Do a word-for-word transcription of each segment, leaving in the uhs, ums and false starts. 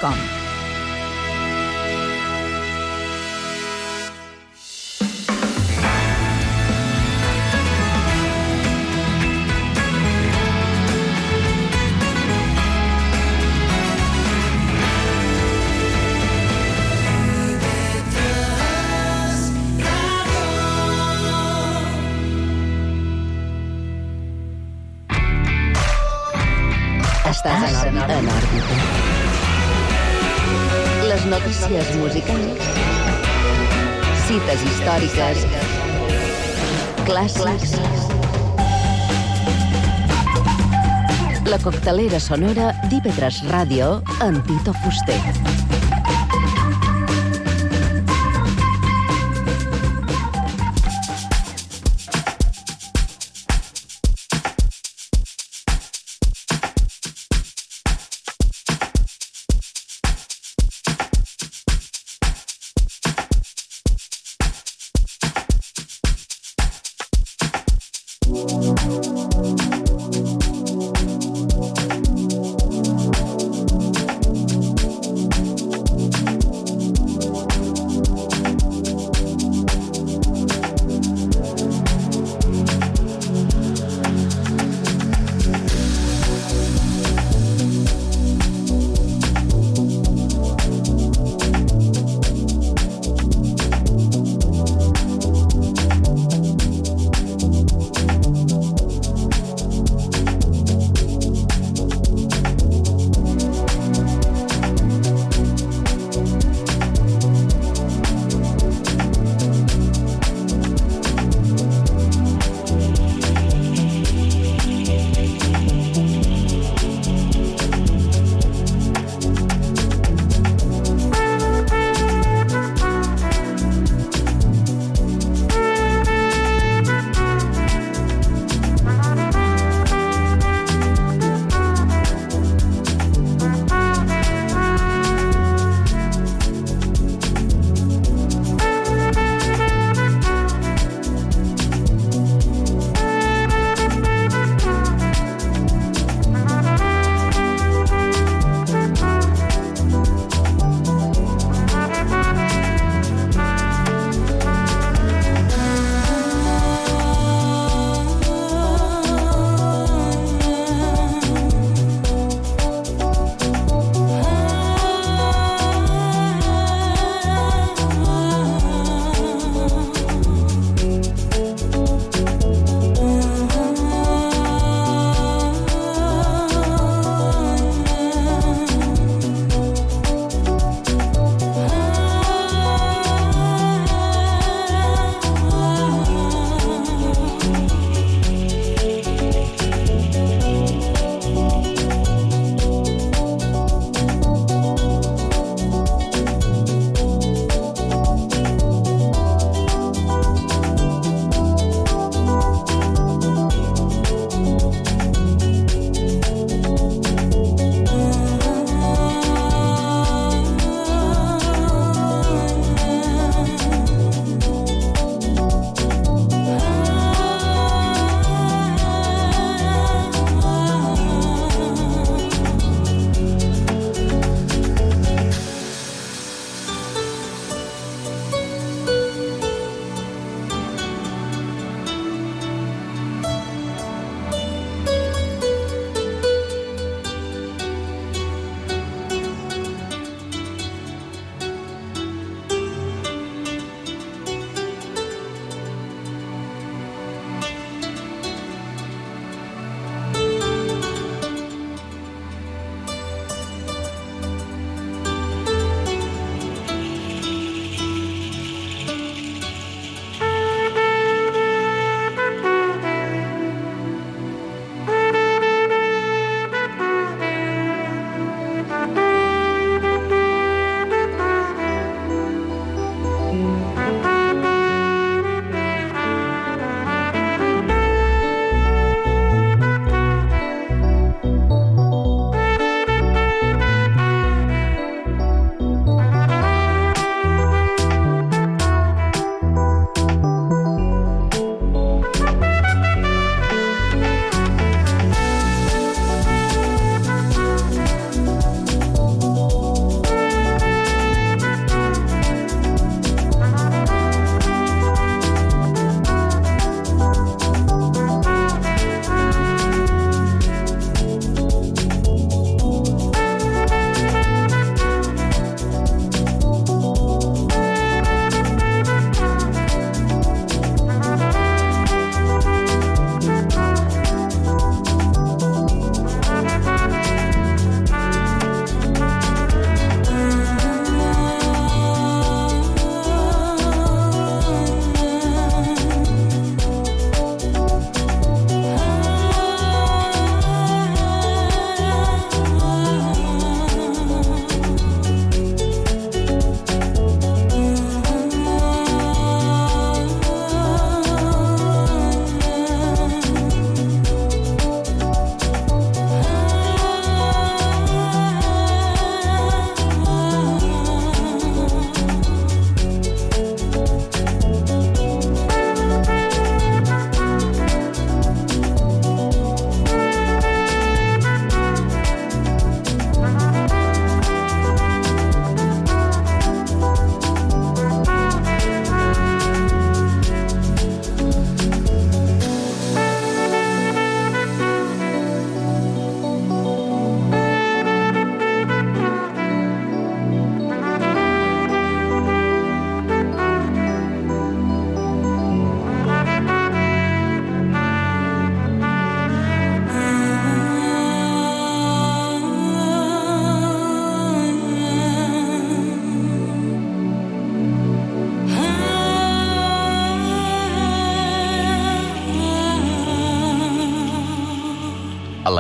com. Estàs en òrbita. Les notícies musicals, cites històriques, clàssics, la coctelera sonora d'I V tres Ràdio amb Tito Fuster.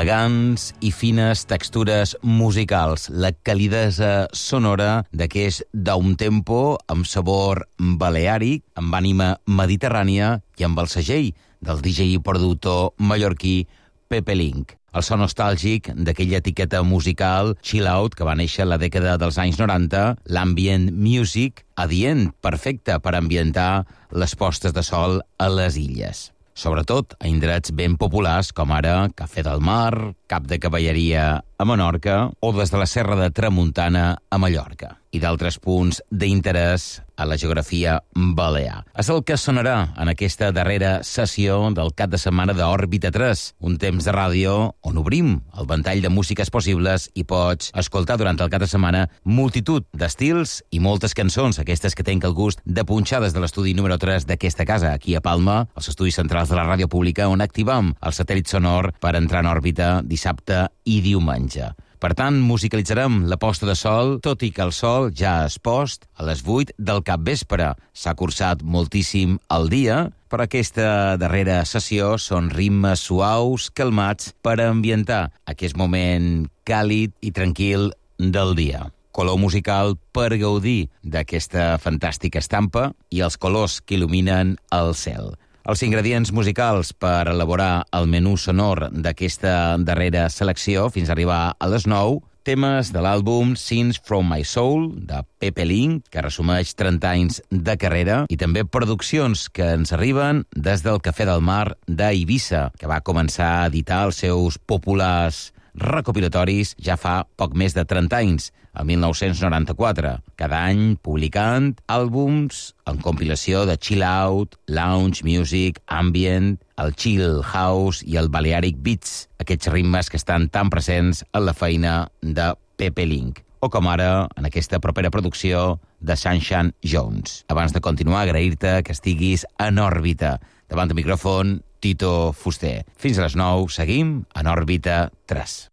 elegants i fines textures musicals, la calidesa sonora d'aquest downtempo amb sabor baleàric, amb ànima mediterrània i amb el segell del D J i productor mallorquí Pepe Link. El so nostàlgic d'aquella etiqueta musical chill out que va néixer a la dècada dels anys noranta, l'ambient music, adient, perfecte per ambientar les postes de sol a les illes. Sobretot a indrets ben populars com ara Cafè del Mar, Cap de Cavalleria a Menorca o des de la Serra de Tramuntana a Mallorca i d'altres punts d'interès a la geografia balear. És el que sonarà en aquesta darrera sessió del cap de setmana d'Òrbita tres, un temps de ràdio on obrim el ventall de músiques possibles i pots escoltar durant el cap de setmana multitud d'estils i moltes cançons, aquestes que tenc el gust de punxar des de l'estudi número tres d'aquesta casa, aquí a Palma, als estudis centrals de la ràdio pública, on activam el satèl·lit sonor per entrar en òrbita dissabte i diumenge. Per tant, musicalitzarem la posta de sol, tot i que el sol ja es post a les vuit del capvespre. S'ha cursat moltíssim el dia, però aquesta darrera sessió són ritmes suaus, calmats, per ambientar aquest moment càlid i tranquil del dia. Color musical per gaudir d'aquesta fantàstica estampa i els colors que il·luminen el cel. Els ingredients musicals per elaborar el menú sonor d'aquesta darrera selecció fins a arribar a les nou, temes de l'àlbum Scenes from My Soul, de Pepe Link, que resumeix trenta anys de carrera, i també produccions que ens arriben des del Cafè del Mar d'Eivissa, que va començar a editar els seus populars recopilatoris ja fa poc més de trenta anys, el mil nou-cents noranta-quatre, cada any publicant àlbums en compilació de chill out, lounge music, ambient, el chill house i el Balearic Beats, aquests ritmes que estan tan presents en la feina de Pepe Link. O com ara, en aquesta propera producció de Sunshine Jones. Abans de continuar, agrair-te que estiguis en òrbita. Davant del micròfon, Tito Fuster. Fins a les nou, seguim en Òrbita tres.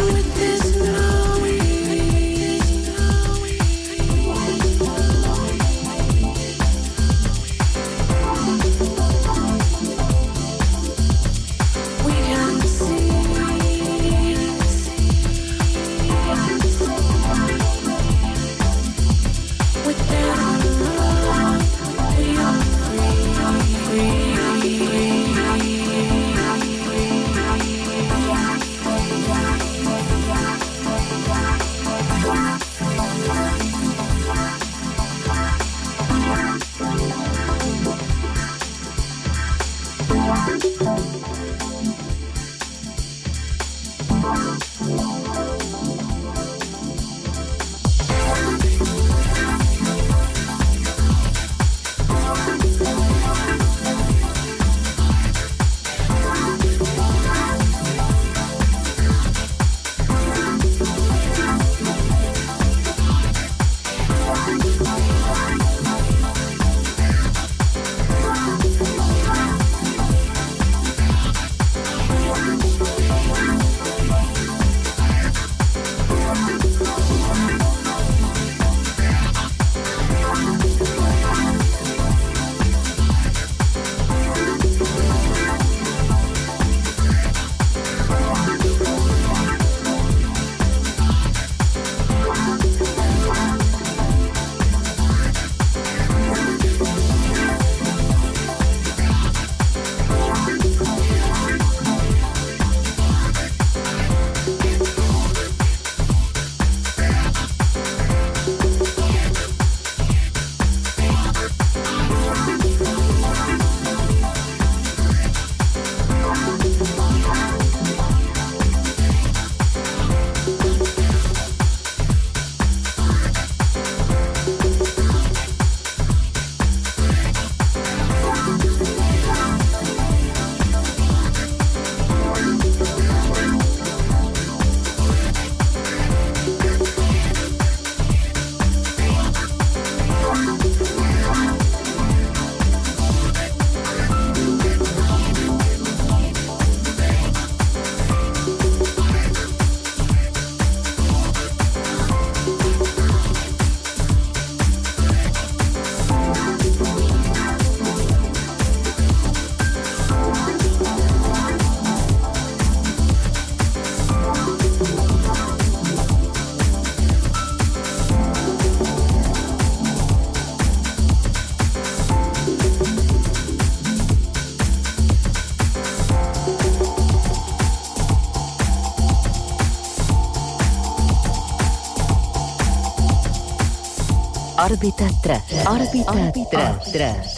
Òrbita tres. Òrbita tres.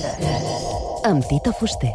Amb Tito Fuster.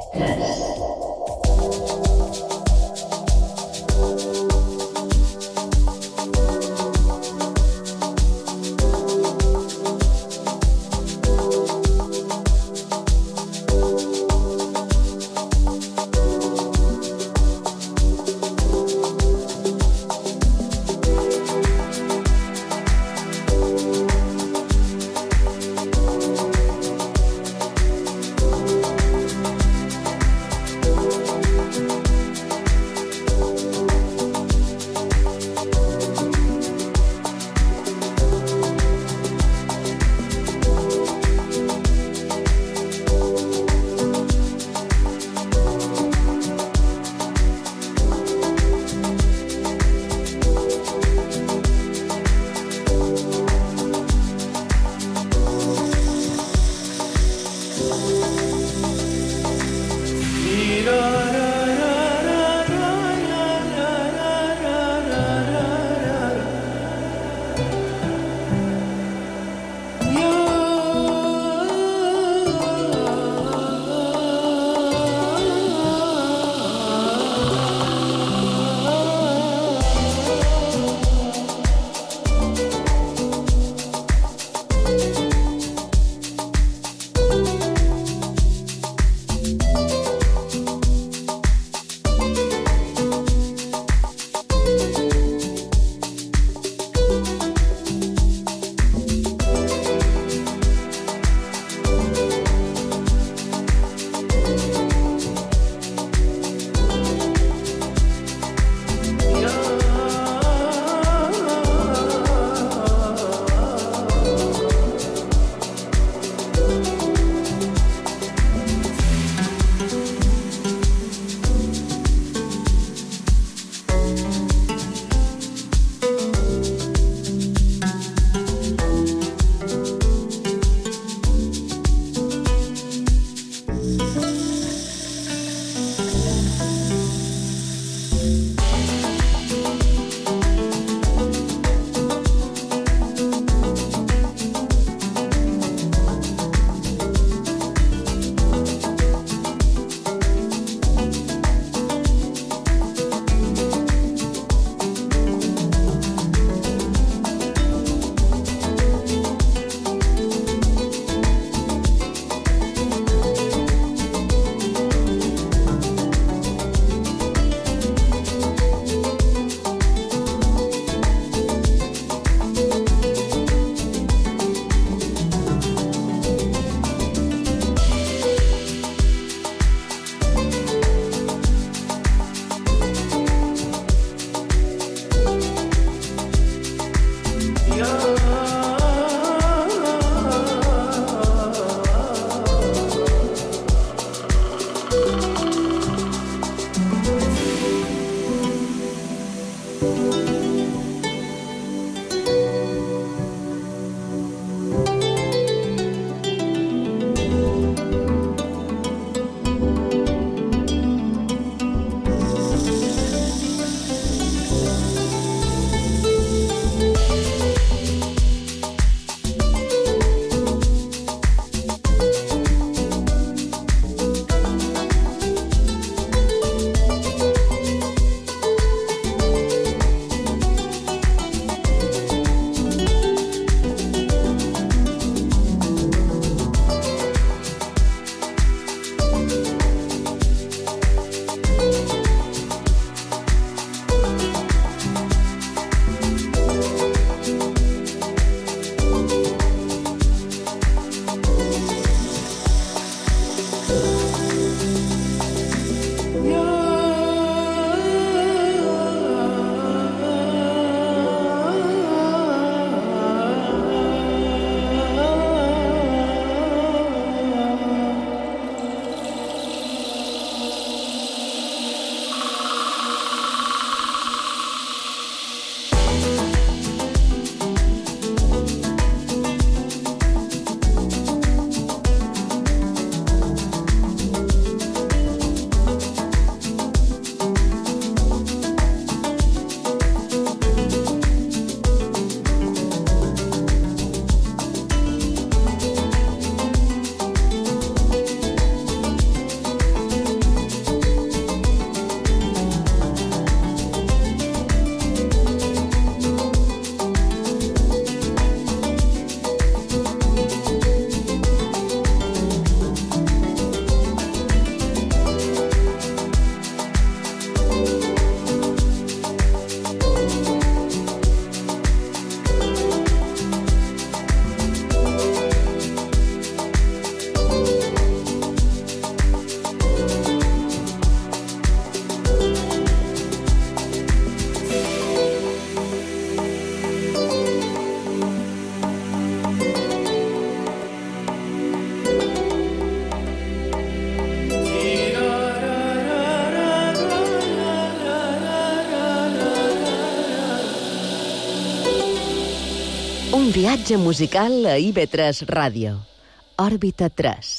Un viatge musical a I V tres Ràdio. Òrbita tres.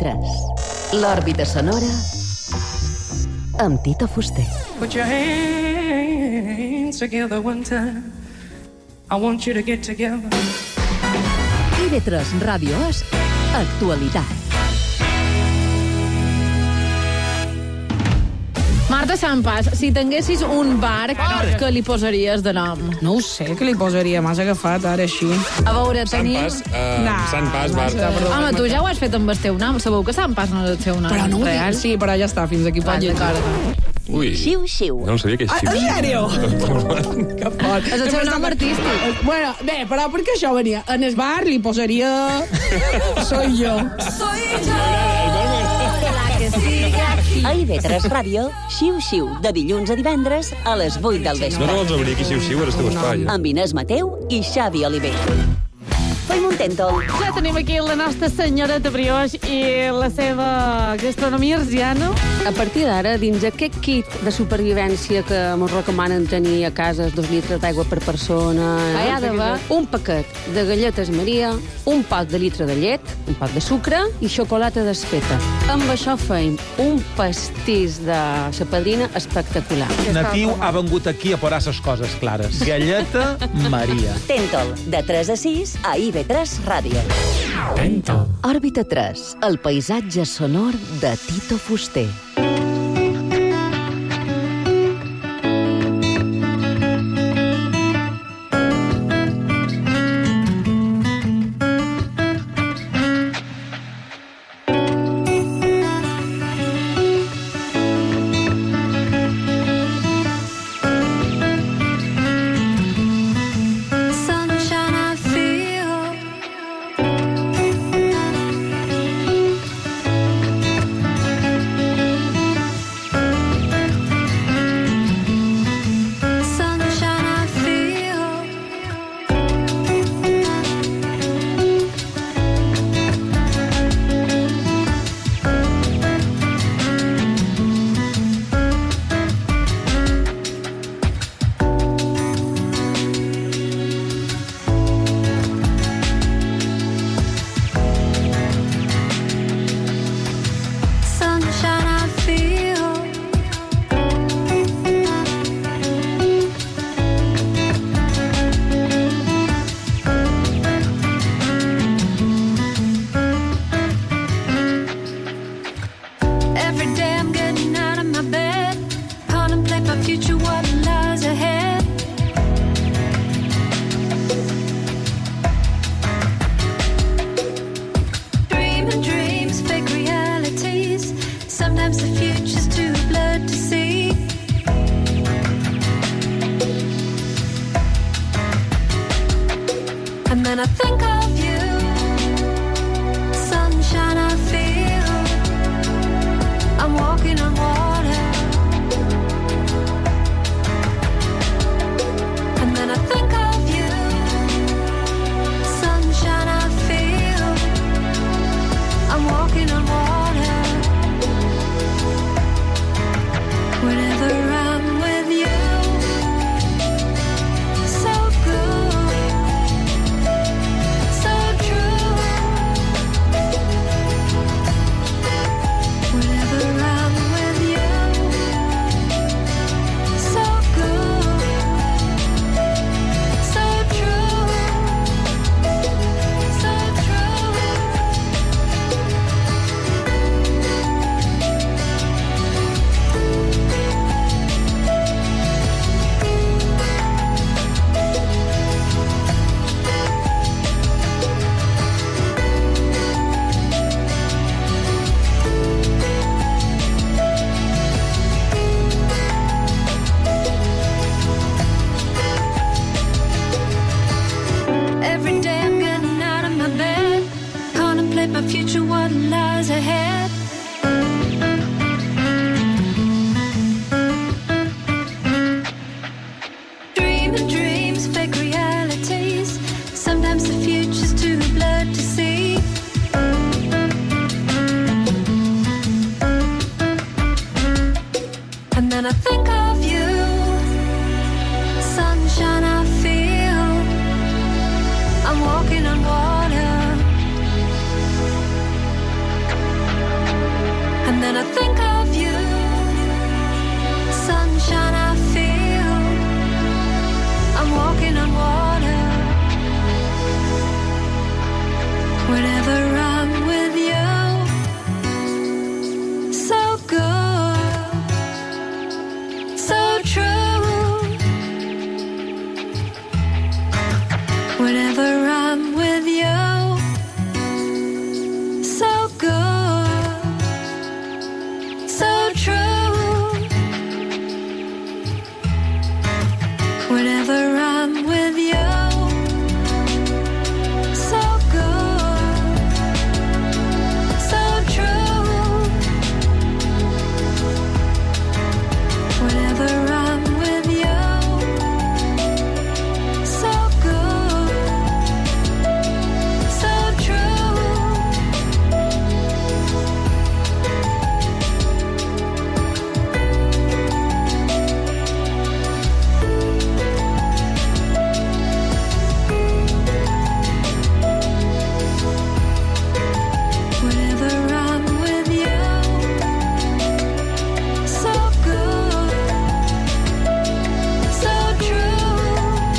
tres. L'òrbita sonora amb Tito Fuster. Put your hands together one time. I want you to get together. I V tres Ràdio és actualitat. Marta Sampas, si tinguessis un bar, què li posaries de nom? No ho sé, què li posaria? M'has agafat ara així. A veure, tenim... Sant Pas, uh, Nah, Sant Pas, Marta. Home, tu ja ho has fet amb el teu nom. Sabeu que Sant Pas no és el seu nom Però no ho real? dic, sí, però ja està, fins aquí pot Vale, llegir. d'acord. Ui, Xiu-xiu. no sabia que és Ah, xiu. en sèrio? Que fort. És el seu nom artístic. Bueno, bé, però per què això venia? En el bar li posaria... Soy yo. A I V tres Ràdio, xiu-xiu, de dilluns a divendres a les vuit del No vespre. te vols obrir aquí, xiu-xiu, era el teu espai. Eh? Amb Inés Mateu i Xavi Oliver. Fem un tèntol. Ja tenim aquí la nostra senyoreta Brioix i la seva gastronomia arsiana. A partir d'ara, dins aquest kit de supervivència que ens recomanen tenir a casa, dos litres d'aigua per persona, hi ha d'haver un paquet de galletes Maria, un pot de litre de llet, un pot de sucre i xocolata desfeta. Amb això feim un pastís de sa padrina espectacular. Natiu ha vengut aquí a posar les coses clares. Galleta Maria. Tèntol, de tres a sis a I V tres Ràdio. Òrbita tres, el paisatge sonor de Tito Fuster. And then I think of you, sunshine I feel, I'm walking on water. Whenever I'm with you, so good, so true. Whenever I'm with you, so good, so true. Whenever I'm with you, so good, so true. Whenever I'm with you, so good, so true. Whenever I'm with you, so good, so true.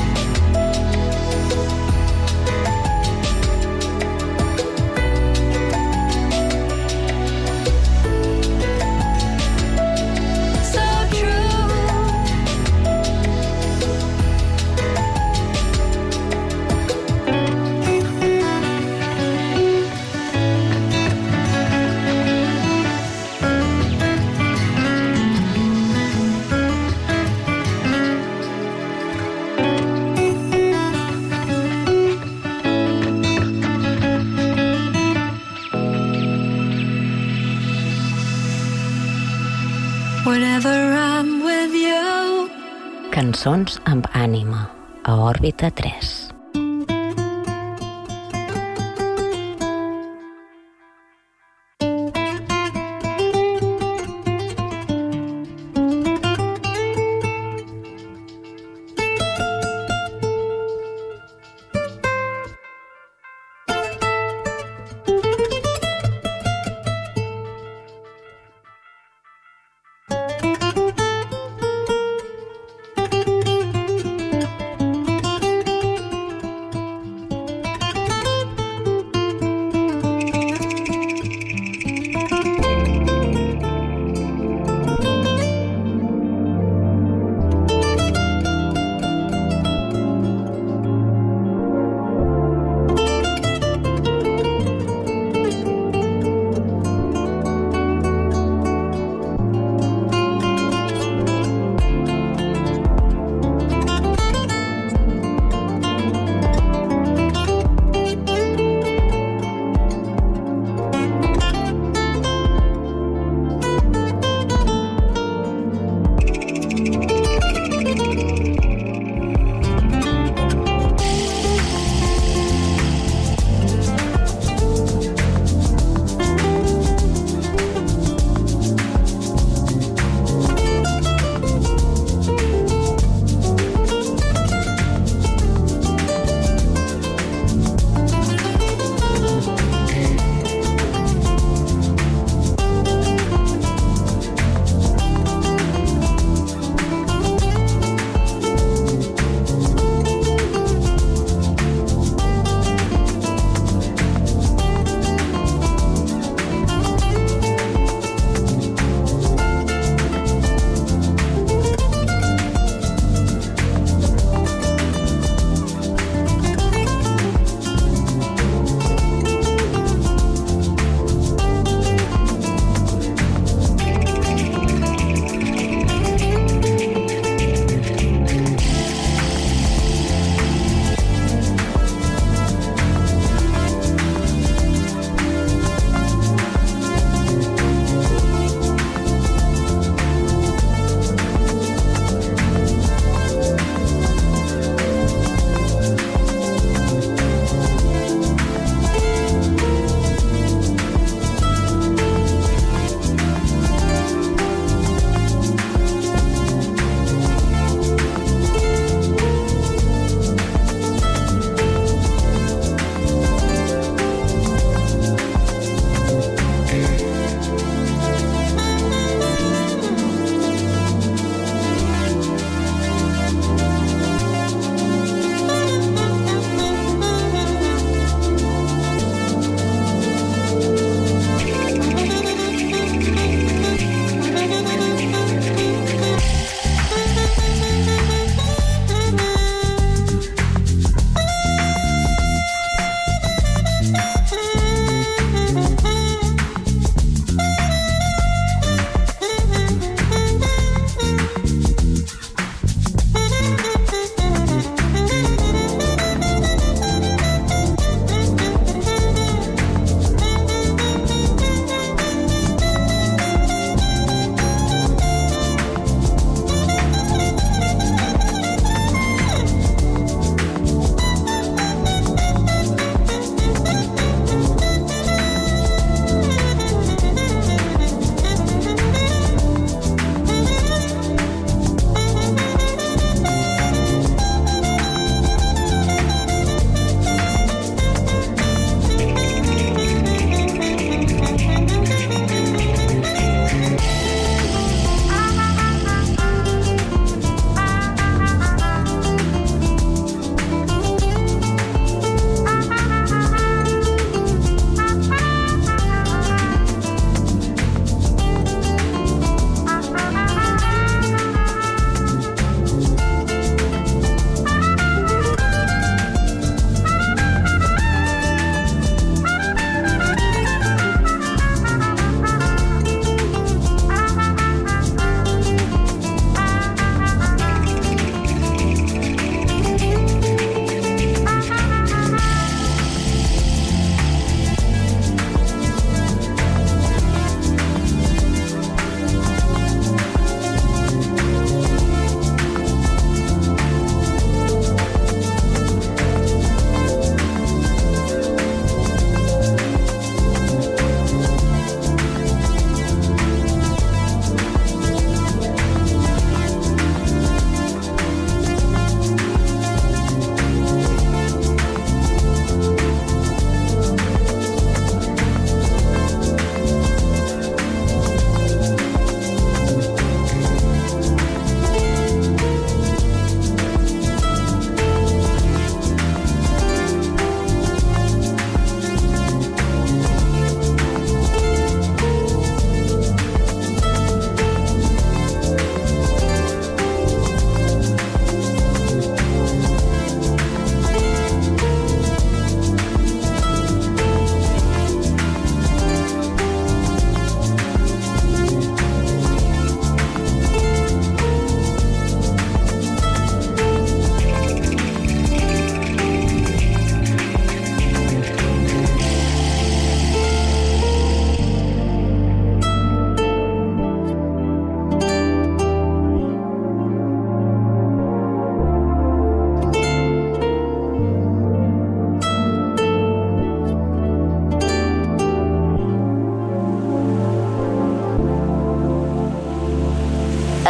So true. Whenever I'm with you. Cançons amb ànima, a Òrbita tres.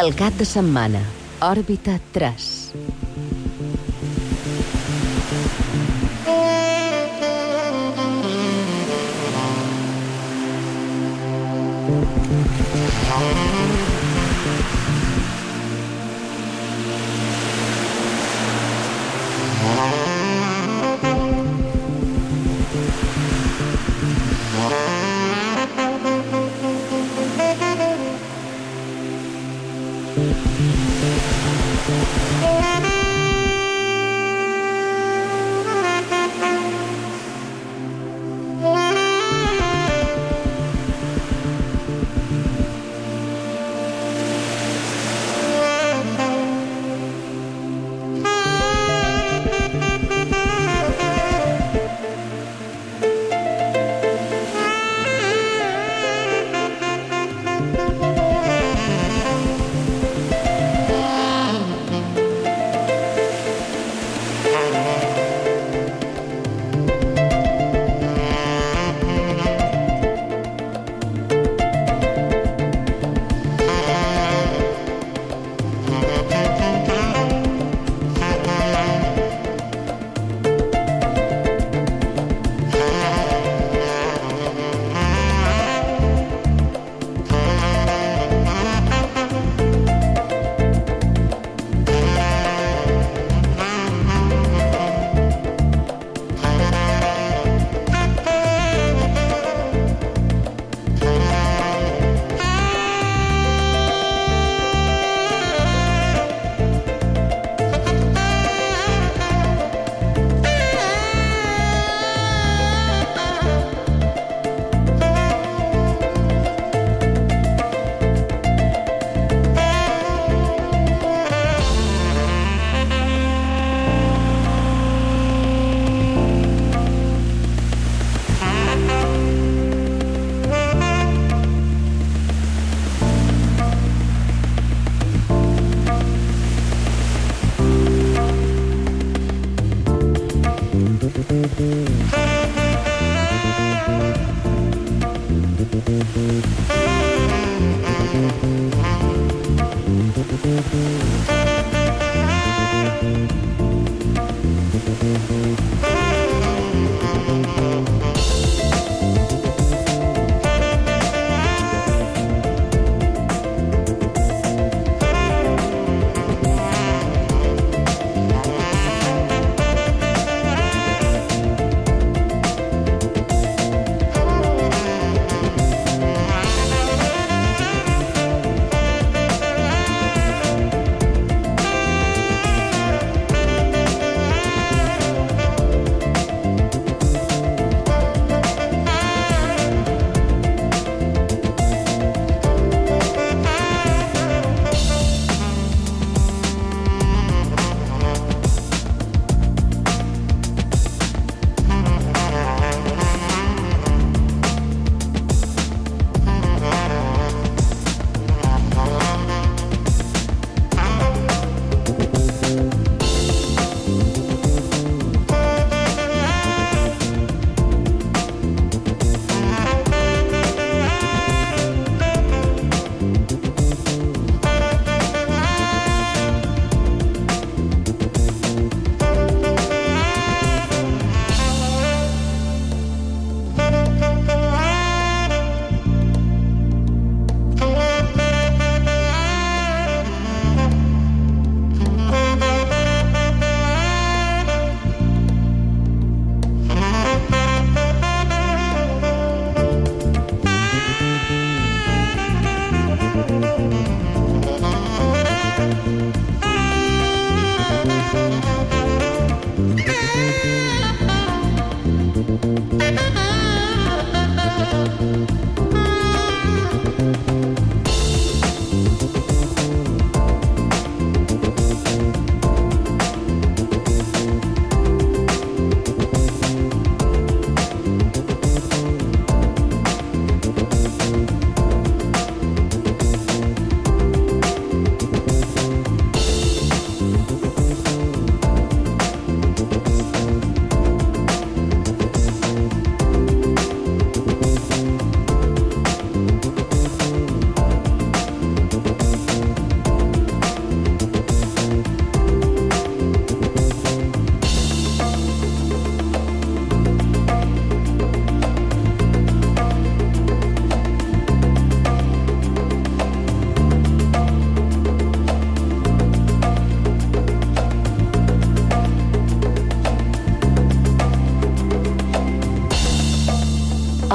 El cap de setmana, Òrbita tres.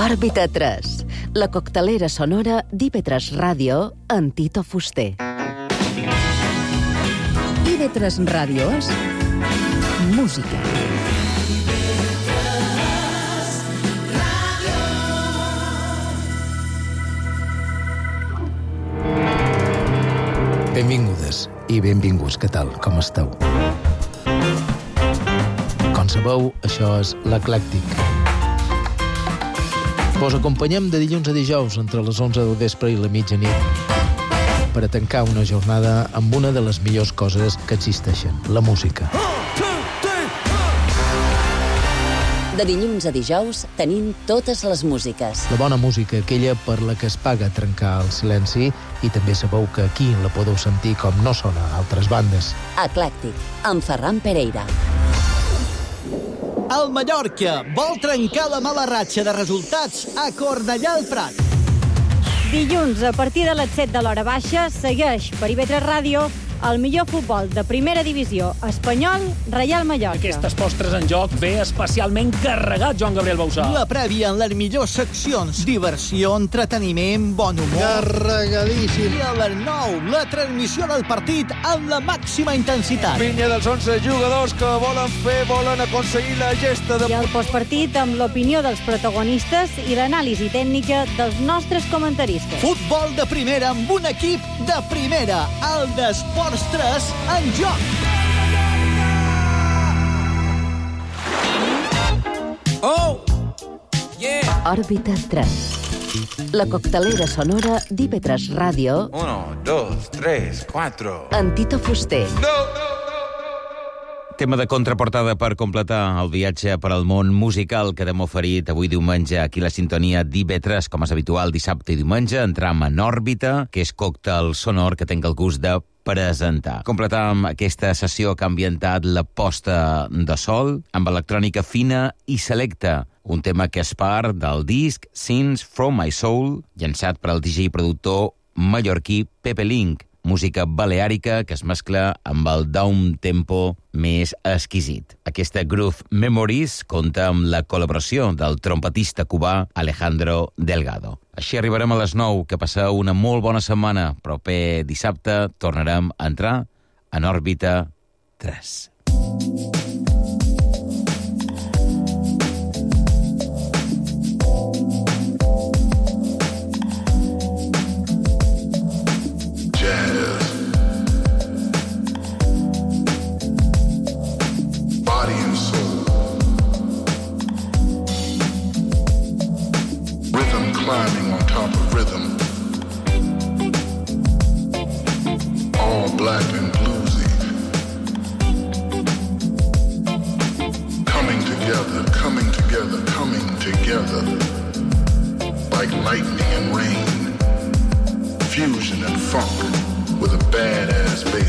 Òrbita tres, la coctelera sonora d'I V tres Ràdio amb Tito Fuster. I V tres Ràdio és música. Benvingudes i benvinguts, què tal? Com esteu? Com sabeu, això és l'Eclèctic. Vos acompanyem de dilluns a dijous entre les onze del vespre i la mitjanit per a tancar una jornada amb una de les millors coses que existeixen, la música. De dilluns a dijous tenim totes les músiques. La bona música, aquella per la que es paga trencar el silenci, i també sabeu que aquí la podeu sentir com no sona a altres bandes. Eclèctic, amb Ferran Pereira. El Mallorca vol trencar la mala ratxa de resultats a Cornellà al Prat. Dilluns, a partir de les set de l'hora baixa, segueix per I V tres Ràdio el millor futbol de primera divisió espanyol, Reial Mallorca. Aquestes postres en joc ve especialment carregat, Joan Gabriel Bausà. La prèvia en les millors seccions. Diversió, entreteniment, bon humor. Carregadíssim. I a les nou, la transmissió del partit amb la màxima intensitat. Pinya dels onze jugadors que volen fer, volen aconseguir la gesta de... I el postpartit amb l'opinió dels protagonistes i l'anàlisi tècnica dels nostres comentaristes. Futbol de primera amb un equip de primera. El d'Esports tres en joc. Oh! Yeah! Òrbita tres. La coctelera sonora d'I V tres Ràdio Uno, dos, tres, cuatro. amb Tito Fuster. No, no. Tema de contraportada per completar el viatge per al món musical que t'hem oferit avui diumenge aquí la sintonia d'I V tres, com és habitual dissabte i diumenge. Entram en òrbita, que és còctel sonor que tinc el gust de presentar. Completàvem aquesta sessió que ha ambientat la posta de sol amb electrònica fina i selecta, un tema que és part del disc Scenes from My Soul, llançat per al D J i productor mallorquí Pepe Link, música baleàrica que es mescla amb el down tempo més exquisit. Aquesta Groove Memories compta amb la col·laboració del trompetista cubà Alejandro Delgado. Així arribarem a les nou, que passeu una molt bona setmana. Proper dissabte tornarem a entrar en òrbita tres. Climbing on top of rhythm, all black and bluesy, coming together, coming together, coming together, like lightning and rain, fusion and funk with a badass bass.